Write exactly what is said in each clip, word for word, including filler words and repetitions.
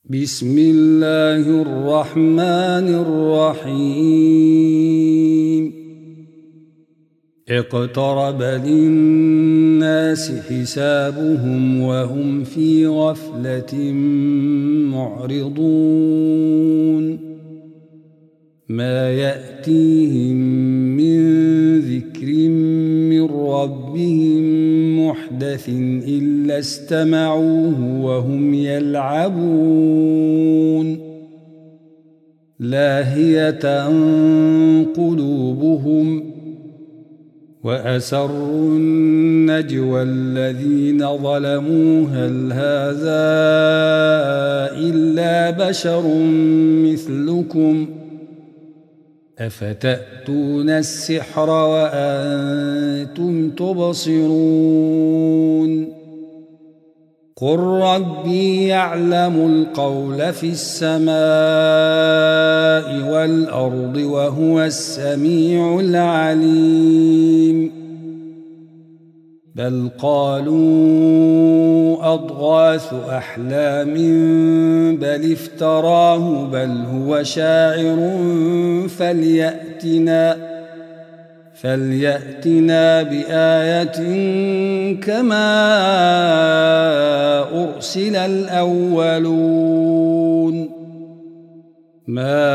بسم الله الرحمن الرحيم اقترب للناس حسابهم وهم في غفلة معرضون ما يأتيهم من ذكر من ربهم محدث إلا استمعوه وهم يلعبون لاهية قلوبهم وأسروا النجوى الذين ظلموا هل هذا إلا بشر مثلكم أفتأتون السحر وأنتم تبصرون قل ربي يعلم القول في السماء والأرض وهو السميع العليم بل قالوا أضغاث أحلام بل افتراه بل هو شاعر فليأتنا فليأتنا بآية كما أرسل الأولون ما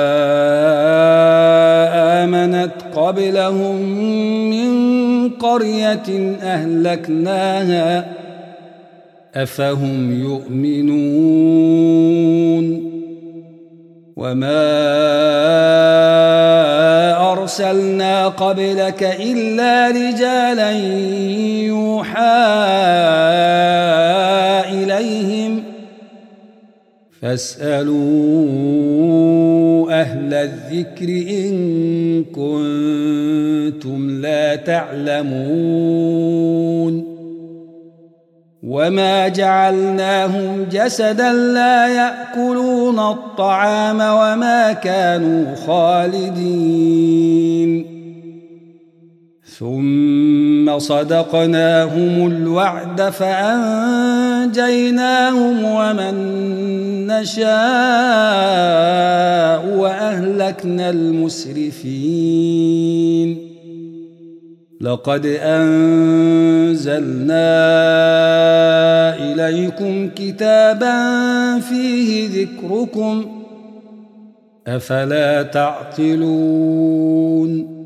آمنت قبلهم من قرية أهلكناها أفهم يؤمنون وما أرسلنا قبلك إلا رجالا يوحى إليهم فاسألوا أهل الذكر إن كنتم لا تعلمون وما جعلناهم جسدا لا يأكلون الطعام وما كانوا خالدين ثم صدقناهم الوعد فأنجيناهم ومن نشاء وأهلكنا المسرفين لقد أنزلنا إليكم كتابا فيه ذكركم أفلا تعقلون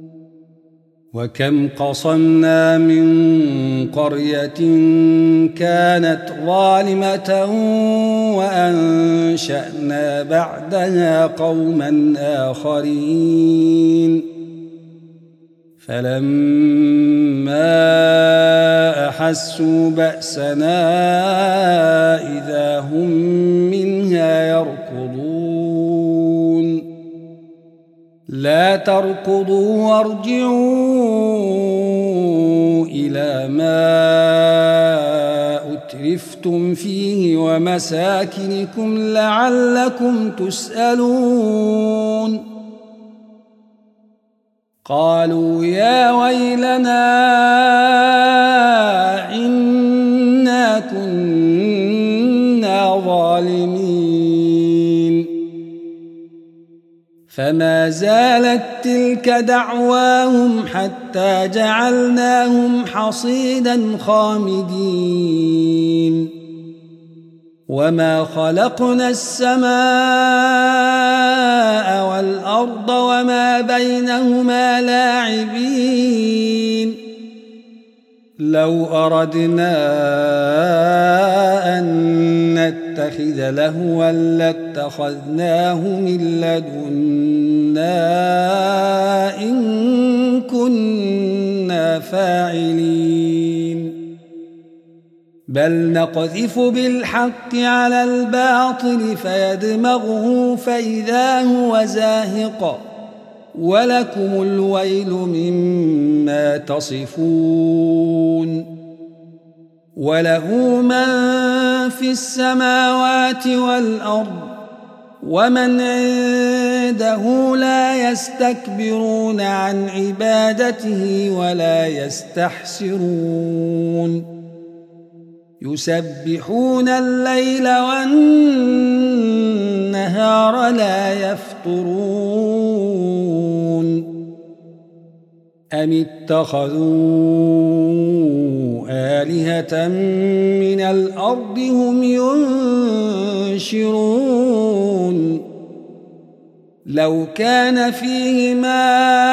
وكم قصمنا من قرية كانت ظالمة وأنشأنا بعدها قوما آخرين فلما أحسوا بأسنا إذا هم منها يركضون لا تركضوا وارجعوا إلى ما أترفتم فيه ومساكنكم لعلكم تسألون قالوا يا ويلنا إنا كنا ظالمين فما زالت تلك دعواهم حتى جعلناهم حصيدا خامدين وما خلقنا السماء والأرض وما بينهما لاعبين لو أردنا أن نتخذ لهوا لاتخذناه من لدنا إن كنا فاعلين بل نقذف بالحق على الباطل فيدمغه فإذا هو زاهق ولكم الويل مما تصفون وله من في السماوات والأرض ومن عنده لا يستكبرون عن عبادته ولا يستحسرون يسبحون الليل والنهار يفطرون أم اتخذوا آلهة من الأرض هم ينشرون لو كان فيهما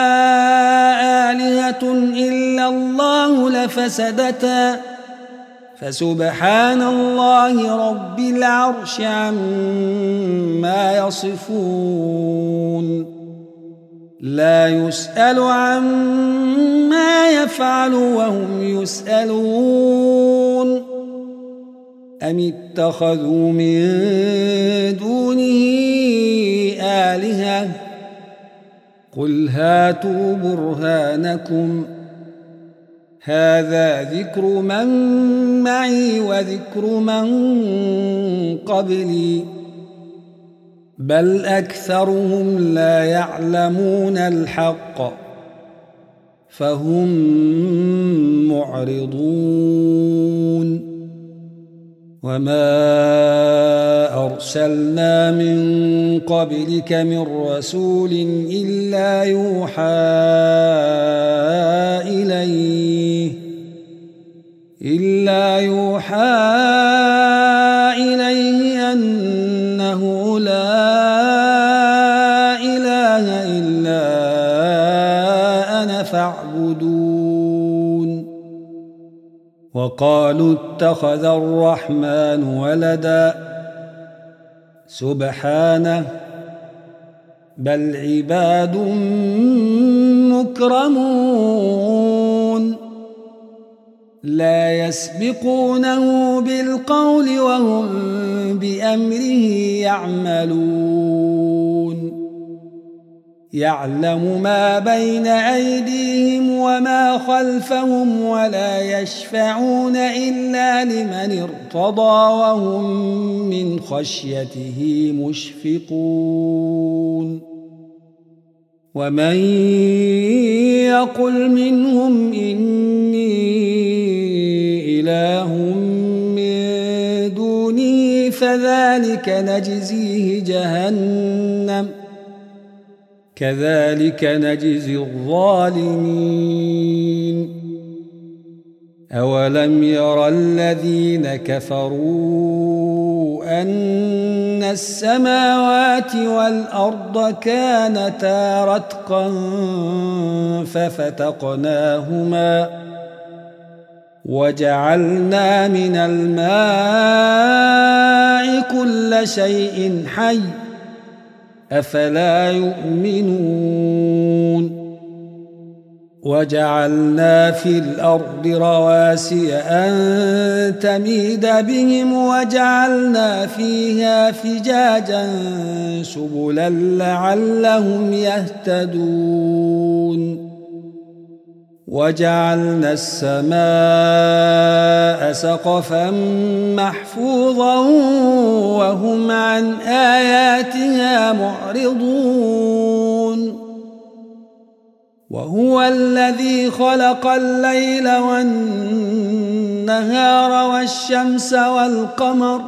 آلهة إلا الله لفسدتا فسبحان الله رب العرش عما يصفون لا يسأل عما يفعل وهم يسألون أم اتخذوا من دونه آلهة قل هاتوا برهانكم هذا ذكر من معي وذكر من قبلي بل أكثرهم لا يعلمون الحق فهم معرضون وما أرسلنا من قبلك من رسول إلا يوحى إليه إلا يوحى إليه أنه لا إله إلا أنا فاعبدون وقالوا اتخذ الرحمن ولدا سبحانه بل عباد مكرمون لا يسبقونه بالقول وهم بأمره يعملون يعلم ما بين أيديهم وما خلفهم ولا يشفعون إلا لمن ارتضى وهم من خشيته مشفقون ومن يقل منهم إني إله من دونه فذلك نجزيه جهنم كذلك نجزي الظالمين أولم يرى الذين كفروا أن السماوات والأرض كانتا رتقا ففتقناهما وجعلنا من الماء كل شيء حي أفلا يؤمنون وجعلنا في الأرض رواسي أن تميد بهم وجعلنا فيها فجاجا سبلا لعلهم يهتدون وجعلنا السماء سقفا محفوظا وهم عن آياتها معرضون وهو الذي خلق الليل والنهار والشمس والقمر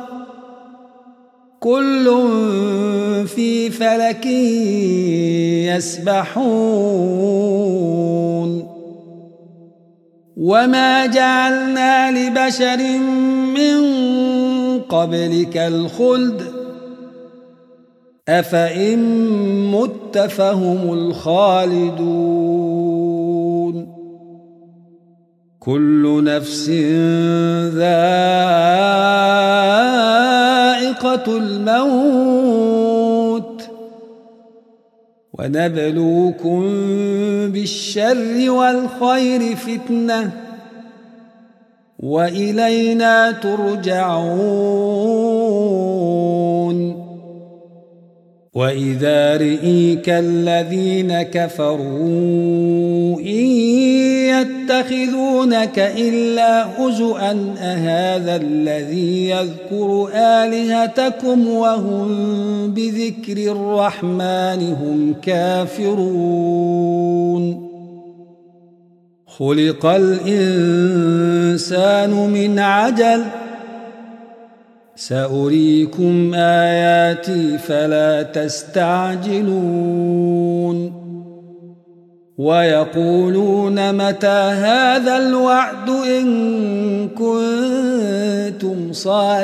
كل في فلك يسبحون وما جعلنا لبشر من قبلك الخلد أفإن مت فهم الخالدون كل نفس ذائقة الموت ونبلوكم بالشر والخير فتنة وإلينا ترجعون وإذا رئيك الذين كفروا إن يتخذونك إلا هزؤا أهذا الذي يذكر آلهتكم وهم بذكر الرحمن هم كافرون خلق الإنسان من عجل سأريكم آياتي فلا تستعجلون ويقولون متى هذا الوعد إن كنتم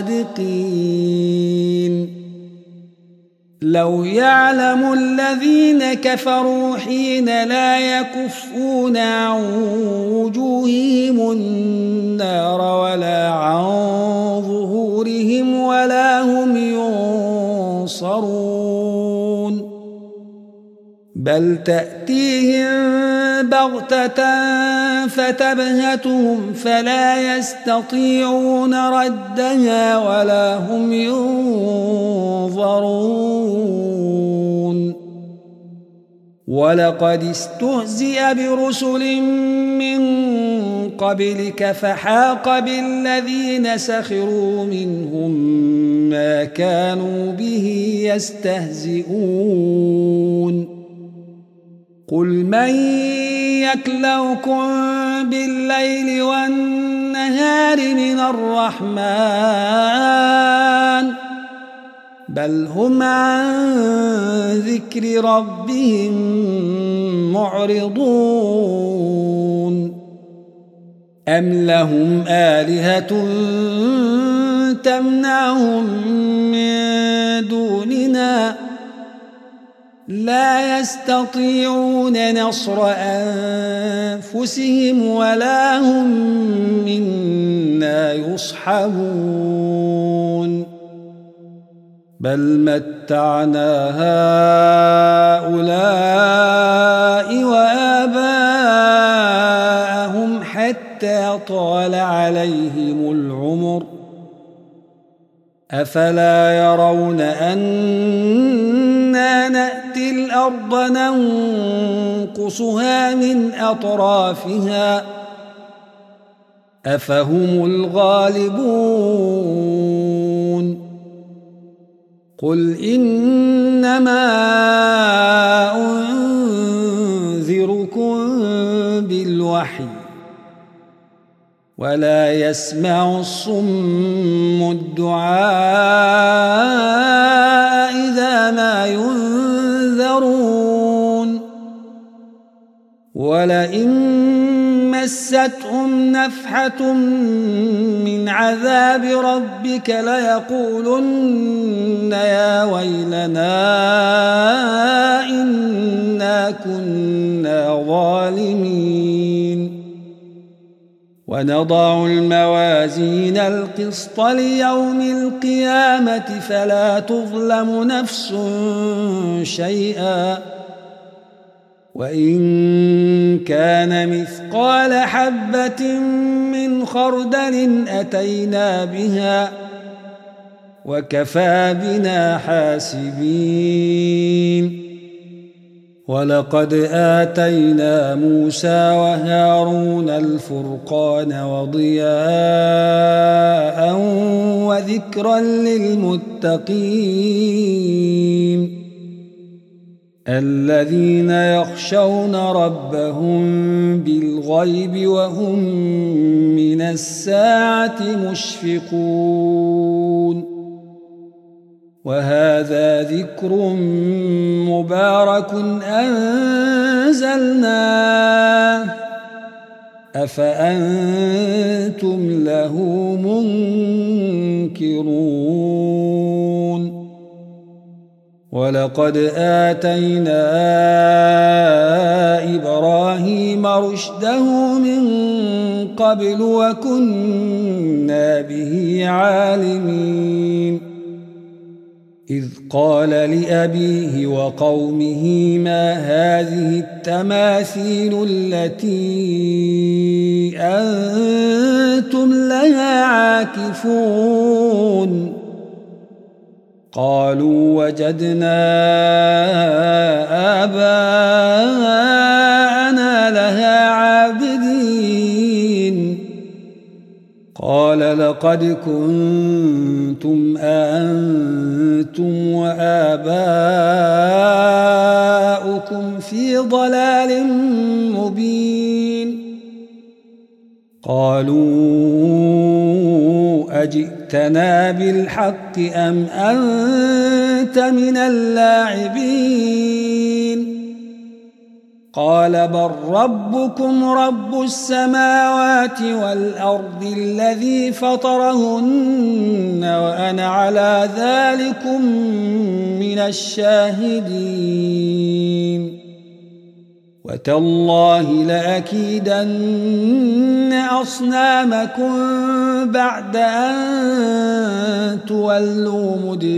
صادقين لو يعلم الذين كفروا حين لا يكفون عن وجوههم النار ولا عن ظهورهم ولا هم ينصرون بل تأتيهم بغتة فتبهتهم فلا يستطيعون ردها ولا هم ينظرون ولقد استهزئ برسل من قبلك فحاق بالذين سخروا منهم ما كانوا به يستهزئون قل من يكلؤكم بالليل والنهار من الرحمن بل هم عن ذكر ربهم معرضون أم لهم آلهة تمنعهم من دوننا لا يستطيعون نصر أنفسهم ولا هم منا يصحبون بل متعنا هؤلاء وآباءهم حتى طال عليهم العمر أفلا يرون أنا نأتي الأرض ننقصها من أطرافها أفهم الغالبون قل إنما أنذركم بالوحي ولا يسمع الصم الدعاء إذا ما ينذرون ولئن مستهم نفحة من عذاب ربك ليقولن يا ويلنا إنا كنا ظالمين ونضع الموازين القسط ليوم القيامة فلا تظلم نفس شيئا وإن كان مثقال حبة من خردل أتينا بها وكفى بنا حاسبين ولقد آتينا موسى وهارون الفرقان وضياء وذكرا للمتقين الذين يخشون ربهم بالغيب وهم من الساعة مشفقون وهذا ذكر مبارك أنزلناه أفأنتم له منكرون ولقد آتينا إبراهيم رشده من قبل وكنا به عالمين إذ قال لأبيه وقومه ما هذه التماثيل التي أنتم لها عاكفون قالوا وجدنا آباءنا لها عابدين قال لقد كنتم أنتم وآباؤكم في ضلال مبين قالوا أجئ أجئتنا بالحق أم أنت من اللاعبين قال بل ربكم رب السماوات والأرض الذي فطرهن وأنا على ذلكم من الشاهدين وتالله لأكيدن أصنامكم بعد أن تولوا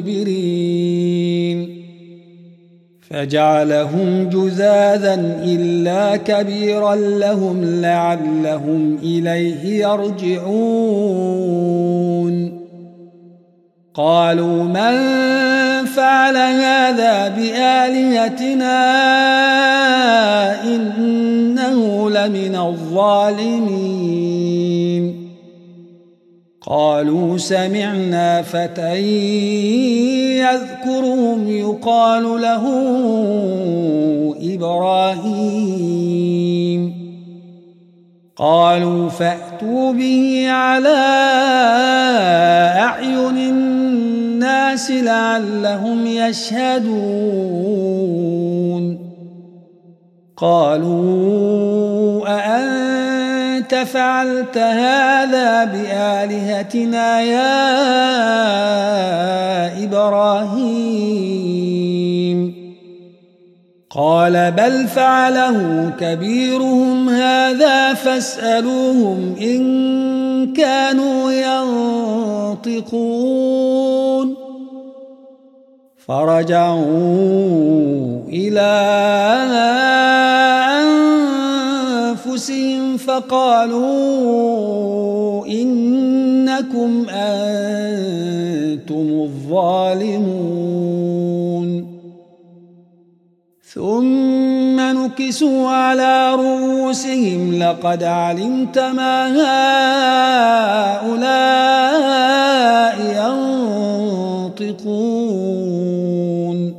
مدبرين فجعلهم جذاذا إلا كبيرا لهم لعلهم إليه يرجعون قالوا من فعل هذا بآلهتنا إنه لمن الظالمين قالوا سمعنا فتى يذكرهم يقال له إبراهيم قالوا فأتوا به على أعين الناس لعلهم يشهدون قالوا أأنت فعلت هذا بآلهتنا يا إبراهيم قال بل فعله كبيرهم هذا فاسألوهم إن كانوا ينطقون فرجعوا إلى أنفسهم فقالوا إنكم أنتم الظالمون ثم نكسوا على رؤوسهم لقد علمت ما هؤلاء ينطقون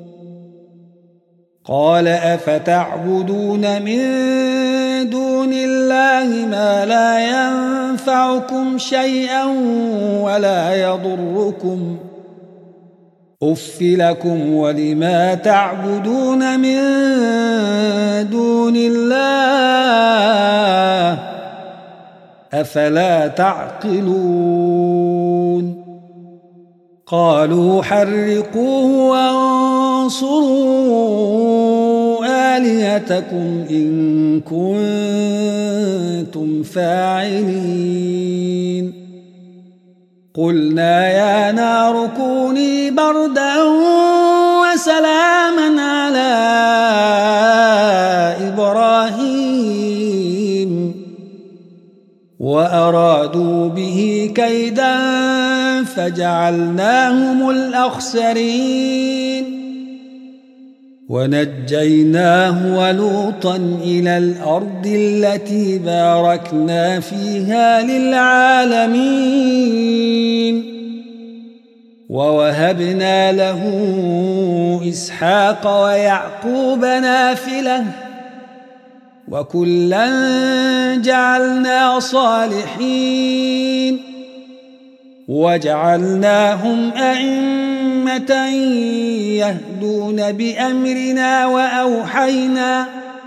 قال أفتعبدون من دون الله ما لا ينفعكم شيئا ولا يضركم أف لكم ولما تعبدون من دون الله أفلا تعقلون قالوا حرقوه وانصروا آلهتكم إن كنتم فاعلين قلنا يا نار كوني بردا وسلاما على إبراهيم وأرادوا به كيدا فجعلناهم الأخسرين ونجيناه ولوطا إلى الأرض التي باركنا فيها للعالمين ووهبنا له إسحاق ويعقوب نافلة وكلا جعلنا صالحين وجعلناهم أئمة يهدون بأمرنا وأوحينا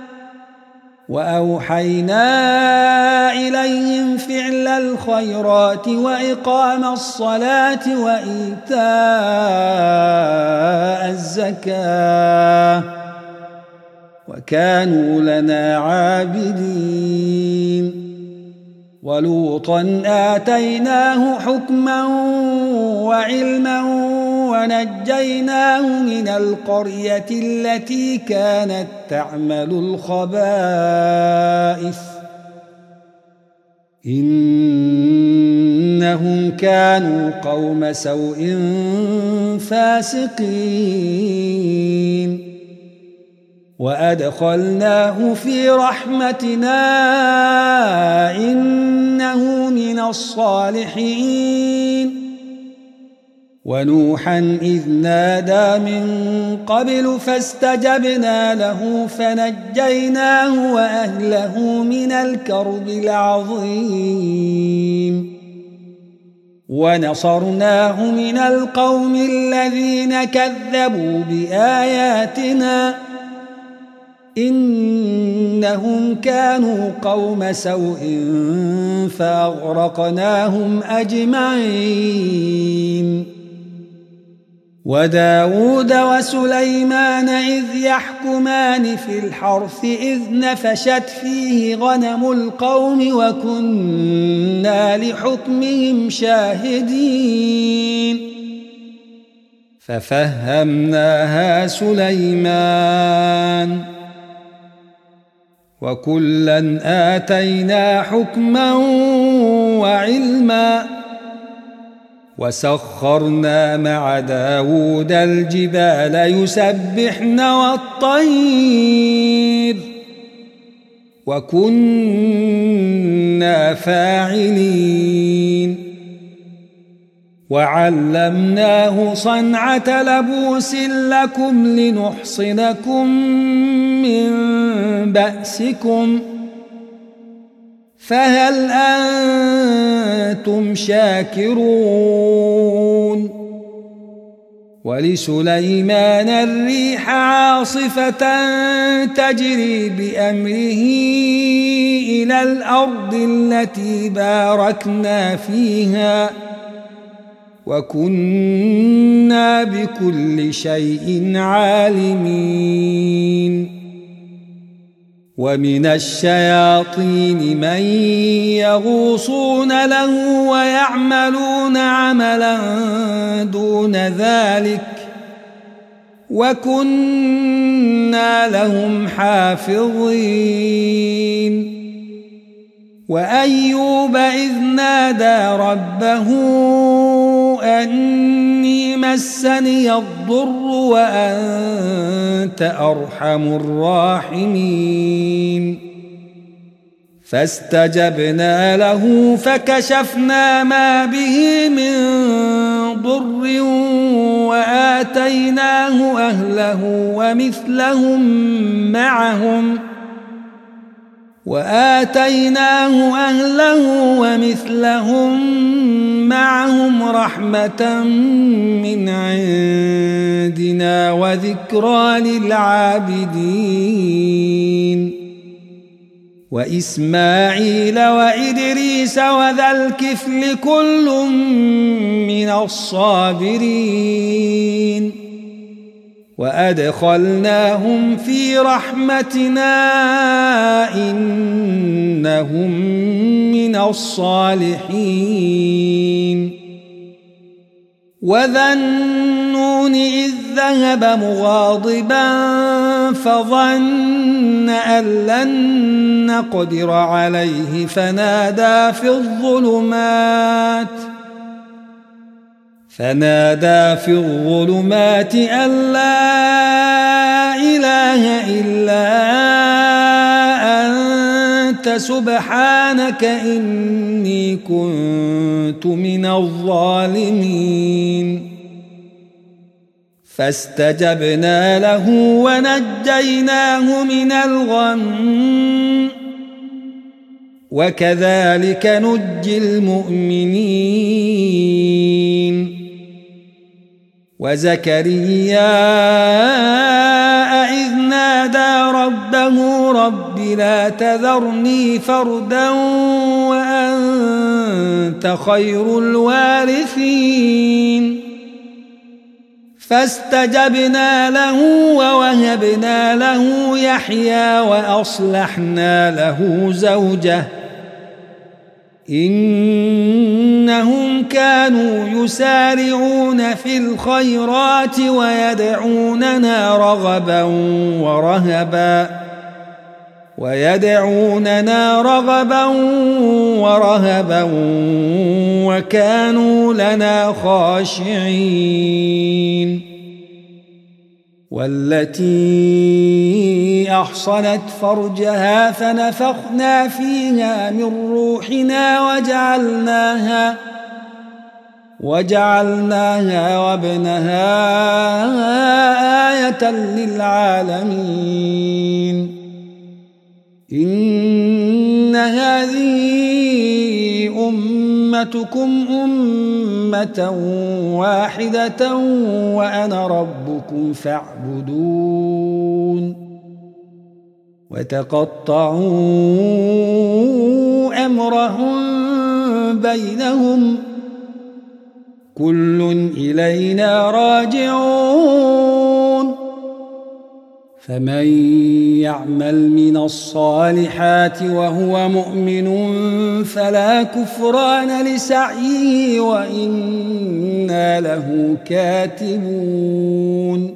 وأوحينا إليهم فعل الخيرات وإقام الصلاة وإيتاء الزكاة وكانوا لنا عابدين ولوطا آتيناه حكما وعلما ونجيناه من القرية التي كانت تعمل الخبائث إنهم كانوا قوم سوء فاسقين وأدخلناه في رحمتنا إنه من الصالحين ونوحا إذ نادى من قبل فاستجبنا له فنجيناه وأهله من الكرب العظيم ونصرناه من القوم الذين كذبوا بآياتنا إنهم كانوا قوم سوء فأغرقناهم أجمعين وداود وسليمان إذ يحكمان في الحرث إذ نفشت فيه غنم القوم وكنا لحكمهم شاهدين ففهمناها سليمان وكلا آتينا حكما وعلما وسخرنا مع داود الجبال يسبحن والطير وكنا فاعلين وعلمناه صنعة لبوس لكم لنحصنكم من بأسكم فهل أنتم شاكرون ولسليمان الريح عاصفة تجري بأمره إلى الأرض التي باركنا فيها وكنا بكل شيء عالمين ومن الشياطين من يغوصون له ويعملون عملا دون ذلك وكنا لهم حافظين وأيوب إذ نادى ربه أني مسني الضر وأنت أرحم الراحمين فاستجبنا له فكشفنا ما به من ضر وآتيناه أهله ومثلهم معهم وآتيناه أهله ومثلهم معهم رحمة من عندنا وذكرى للعابدين وإسماعيل وإدريس وذا الكفل كل من الصابرين وأدخلناهم في رحمتنا إنهم من الصالحين وذا النون إذ ذهب مغاضبا فظن أن لن نقدر عليه فنادى في الظلمات فنادى في الظلمات أن لا إله إلا أنت سبحانك إني كنت من الظالمين فاستجبنا له ونجيناه من الغم وكذلك نجي المؤمنين وزكريا إذ نادى ربه رب لا تذرني فردا وأنت خير الوارثين فاستجبنا له ووهبنا له يحيى وأصلحنا له زوجه إنهم كانوا يسارعون في الخيرات ويدعوننا رغبا ورهبا ويدعوننا رغبا ورهبا وكانوا لنا خاشعين والتي أحصنت فرجها فنفخنا فيها من روحنا وجعلناها وجعلناها وابنها آية للعالمين إن هذه أمتكم أمة واحدة وأنا ربكم فاعبدون وتقطعوا أمرهم بينهم كل إلينا راجعون فمن يعمل من الصالحات وهو مؤمن فلا كفران لسعيه وإنا له كاتبون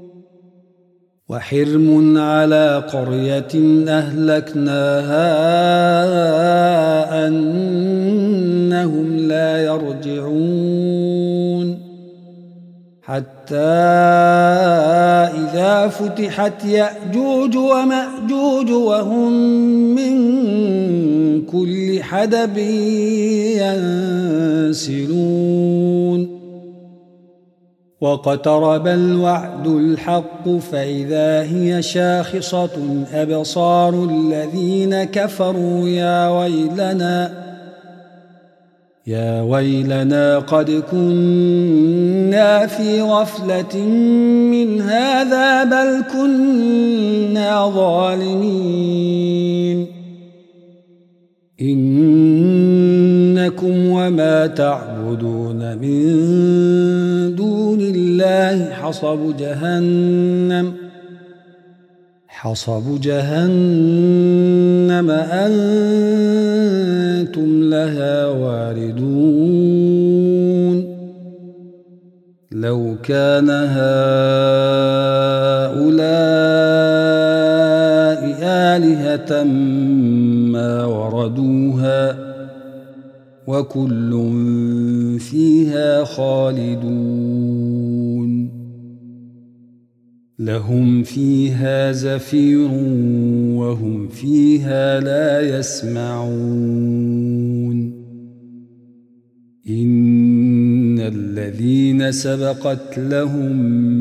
وحرم على قرية أهلكناها أنهم لا يرجعون حتى إذا فتحت يأجوج ومأجوج وهم من كل حدب ينسلون واقترب الوعد الحق فإذا هي شاخصة أبصار الذين كفروا يا ويلنا يا ويلنا قد كنا في غفلة من هذا بل كنا ظالمين إنكم وما تعبدون من دون الله حصب جهنم حصب جهنم أنتم لها واردون لو كان هؤلاء آلهة ما وردوها وكل فيها خالدون لهم فيها زفير وهم فيها لا يسمعون إن الذين سبقت لهم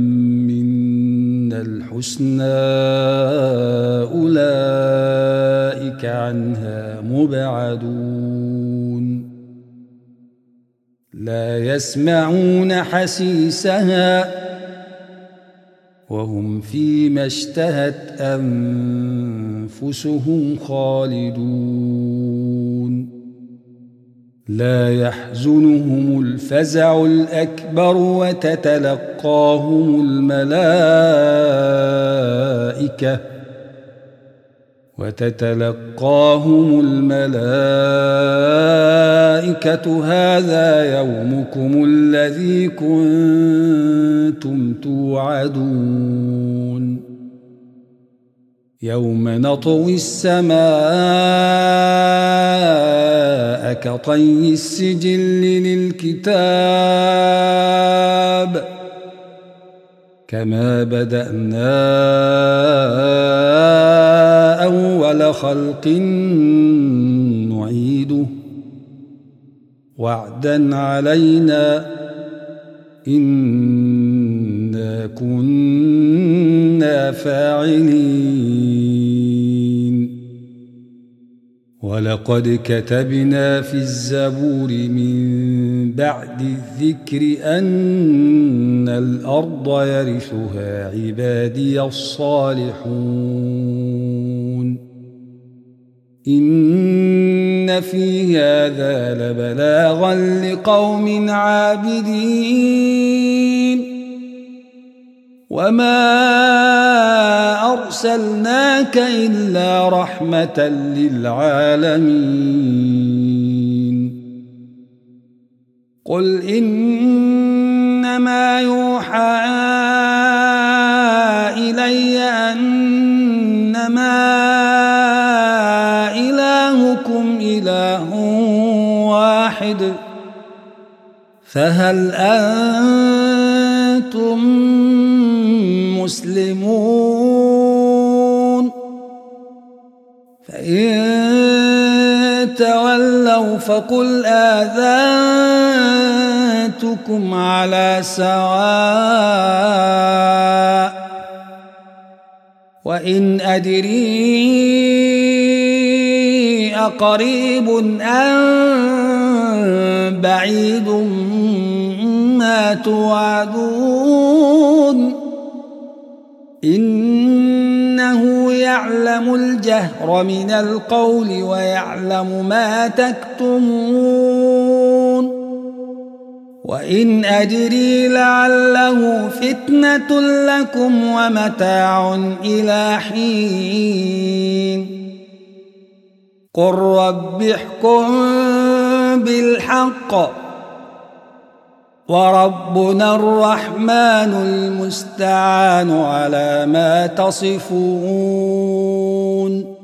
منا الحسنى أولئك عنها مبعدون لا يسمعون حسيسها وهم فيما اشتهت أنفسهم خالدون لا يحزنهم الفزع الأكبر وتتلقاهم الملائكة وتتلقاهم الملائكة هذا يومكم الذي كنتم توعدون يوم نطوي السماء كطي السجل للكتاب كما بدأنا أول خلق نعيده وعدا علينا إنا كنا فاعلين ولقد كتبنا في الزبور من بعد الذكر أن الأرض يرثها عبادي الصالحون إن في هذا لبلاغا لقوم عابدين وما أرسلناك إلا رحمة للعالمين قل إنما يوحى إلي أنما إلهكم إله واحد فهل أنتم مسلمون فإن تولوا فقل آذنتكم على سواء وإن أدري أقريب أم بعيد ما توعدون إنه يعلم الجهر من القول ويعلم ما تكتمون وإن أدري لعله فتنة لكم ومتاع إلى حين قل رب احكم بالحق وربنا الرحمن المستعان على ما تصفون.